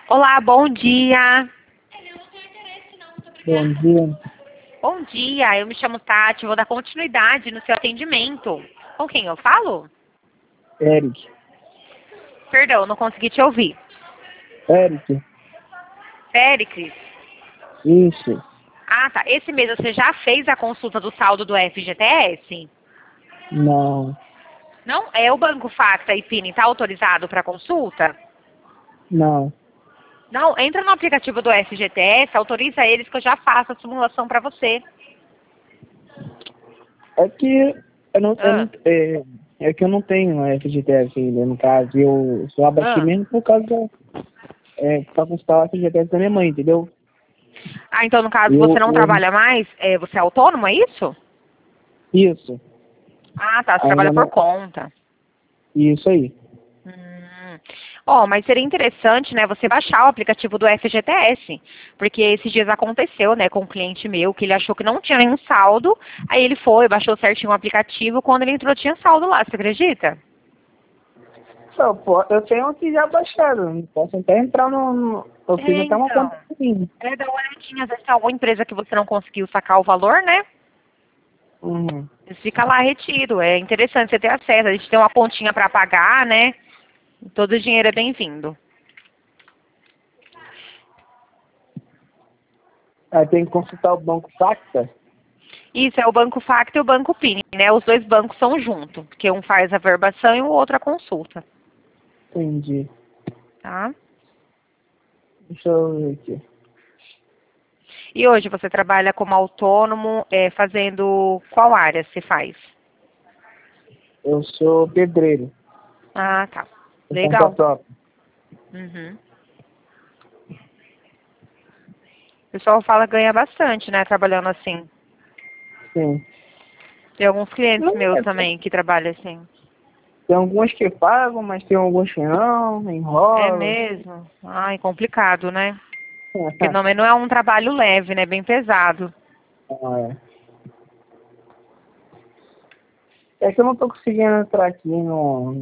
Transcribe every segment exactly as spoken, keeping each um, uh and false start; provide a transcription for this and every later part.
Olá, bom dia. Bom dia, Bom dia, eu me chamo Tati, vou dar continuidade no seu atendimento. Com quem eu falo? Eric. Perdão, não consegui te ouvir. Eric, Félix? isso. Ah, tá. Esse mês você já fez a consulta do saldo do F G T S? Não, Não? É o Banco Facta e Pini, tá autorizado para consulta? não. Não, entra no aplicativo do F G T S, autoriza eles que eu já faço a simulação para você. É que eu não, eu Ah, não, é, é que eu não tenho F G T S ainda, no caso. Eu só abati ah. mesmo por causa da, é, pra consultar o F G T S da minha mãe, entendeu? Ah, então no caso você Eu, não eu, trabalha mais? É, você é autônomo, é isso? isso, Ah, tá. Você trabalha ainda por não, conta. isso aí. Hum. Ó, mas seria interessante, né, você baixar o aplicativo do F G T S, porque esses dias aconteceu, né, com um cliente meu, que ele achou que não tinha nenhum saldo, aí ele foi, baixou certinho o aplicativo, quando ele entrou tinha saldo lá, você acredita? Só, pô, eu tenho aqui já baixado, posso até entrar no, no eu fiz É, até uma então. conta comigo. É, dá uma olhadinha, às vezes tem alguma empresa que você não conseguiu sacar o valor, né? Uhum. Fica lá retido, é interessante você ter acesso, a gente tem uma continha para pagar, né? Todo o dinheiro é bem-vindo. Aí tem que consultar o Banco Facta. Isso, é o Banco Facta e o Banco Pini, né? Os dois bancos são juntos, porque um faz a verbação e o outro a consulta, Entendi. tá? Deixa eu ver aqui. E hoje você trabalha como autônomo, é, fazendo qual área você faz? Eu sou pedreiro, Ah, tá. por conta Legal. própria. Uhum. O pessoal fala que ganha bastante, né, trabalhando assim. Sim. Tem alguns clientes Não, meus é, também que trabalham assim. tem alguns que pagam, mas tem alguns que não, É enrolam. mesmo? Ai, complicado, né? Porque não, não é um trabalho leve, né? Bem pesado. Ah, é. É que eu não tô conseguindo entrar aqui no.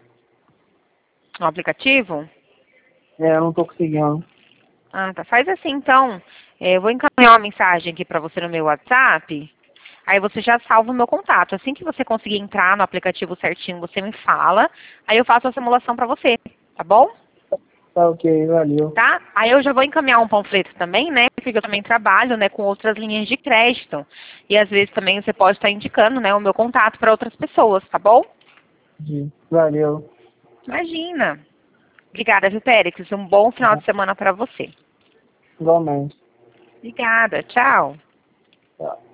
O aplicativo? É, eu não tô conseguindo. Ah, tá. Faz assim, então. É, eu vou encaminhar uma mensagem aqui para você no meu WhatsApp. Aí você já salva o meu contato. Assim que você conseguir entrar no aplicativo certinho, você me fala. Aí eu faço a simulação para você, tá bom? Tá ok, valeu. Tá? Aí eu já vou encaminhar um panfleto também, né? Porque eu também trabalho, né, com outras linhas de crédito. E às vezes também você pode estar indicando, né, o meu contato para outras pessoas, tá bom? Valeu. Imagina. Obrigada, viu, Périx? Um bom final de semana para você. Igualmente. Obrigada. Tchau. Tá.